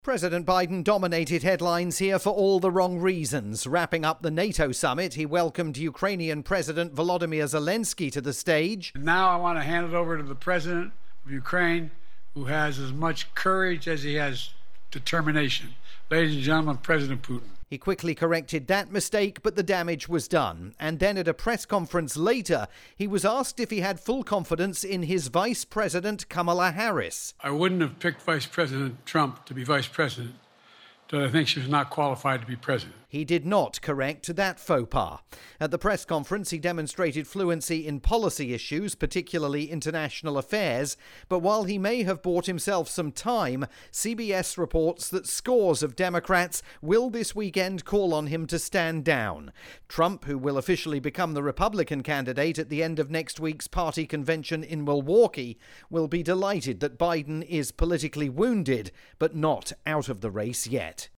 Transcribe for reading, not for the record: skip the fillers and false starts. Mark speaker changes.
Speaker 1: President Biden dominated headlines here for all the wrong reasons. Wrapping up the NATO summit, he welcomed Ukrainian President Volodymyr Zelensky to the stage.
Speaker 2: Now I want to hand it over to the President of Ukraine, who has as much courage as he has determination. Ladies and gentlemen, President Putin.
Speaker 1: He quickly corrected that mistake, but the damage was done. And then at a press conference later, he was asked if he had full confidence in his Vice President Kamala Harris.
Speaker 2: I wouldn't have picked Vice President Trump to be Vice President, but I think she was not qualified to be President.
Speaker 1: He did not correct that faux pas. At the press conference, he demonstrated fluency in policy issues, particularly international affairs. But while he may have bought himself some time, CBS reports that scores of Democrats will this weekend call on him to stand down. Trump, who will officially become the Republican candidate at the end of next week's party convention in Milwaukee, will be delighted that Biden is politically wounded, but not out of the race yet.